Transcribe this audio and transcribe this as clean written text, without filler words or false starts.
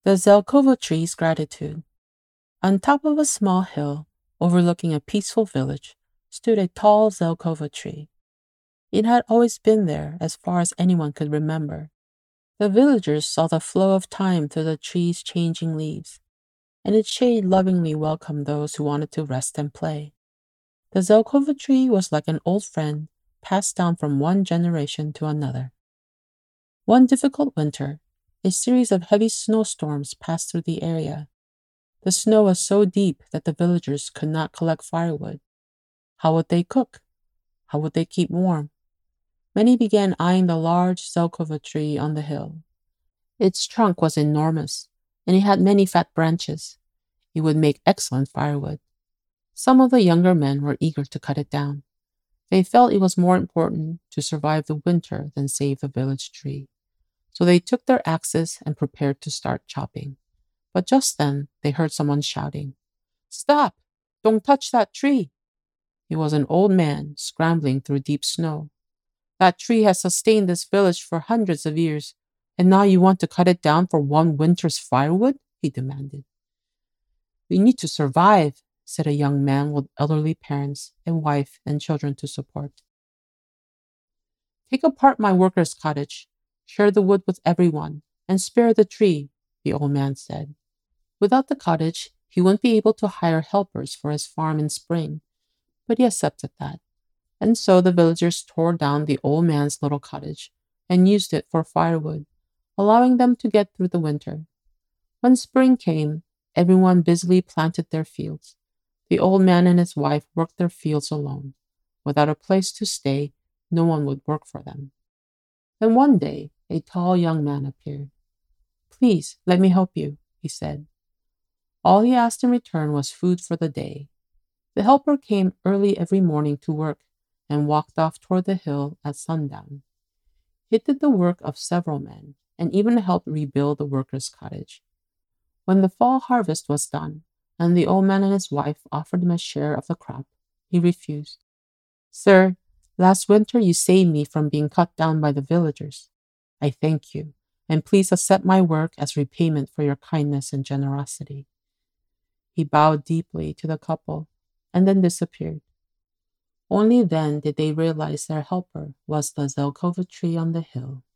The Zelkova tree's gratitude. On top of a small hill, overlooking a peaceful village, stood a tall Zelkova tree. It had always been there as far as anyone could remember. The villagers saw the flow of time through the tree's changing leaves, and its shade lovingly welcomed those who wanted to rest and play. The Zelkova tree was like an old friend passed down from one generation to another. One difficult winter, a series of heavy snowstorms passed through the area. The snow was so deep that the villagers could not collect firewood. How would they cook? How would they keep warm? Many began eyeing the large Zelkova tree on the hill. Its trunk was enormous, and it had many fat branches. It would make excellent firewood. Some of the younger men were eager to cut it down. They felt it was more important to survive the winter than save the village tree. So they took their axes and prepared to start chopping. But just then, they heard someone shouting, "Stop! Don't touch that tree!" It was an old man scrambling through deep snow. "That tree has sustained this village for hundreds of years, and now you want to cut it down for one winter's firewood?" he demanded. "We need to survive," said a young man with elderly parents, a wife, and children to support. "Take apart my workers' cottage, share the wood with everyone, and spare the tree," the old man said. Without the cottage, he wouldn't be able to hire helpers for his farm in spring, but he accepted that. And so the villagers tore down the old man's little cottage and used it for firewood, allowing them to get through the winter. When spring came, everyone busily planted their fields. The old man and his wife worked their fields alone. Without a place to stay, no one would work for them. Then one day, a tall young man appeared. "Please, let me help you," he said. All he asked in return was food for the day. The helper came early every morning to work and walked off toward the hill at sundown. He did the work of several men and even helped rebuild the workers' cottage. When the fall harvest was done and the old man and his wife offered him a share of the crop, he refused. "Sir, last winter you saved me from being cut down by the villagers. I thank you, and please accept my work as repayment for your kindness and generosity." He bowed deeply to the couple and then disappeared. Only then did they realize their helper was the Zelkova tree on the hill.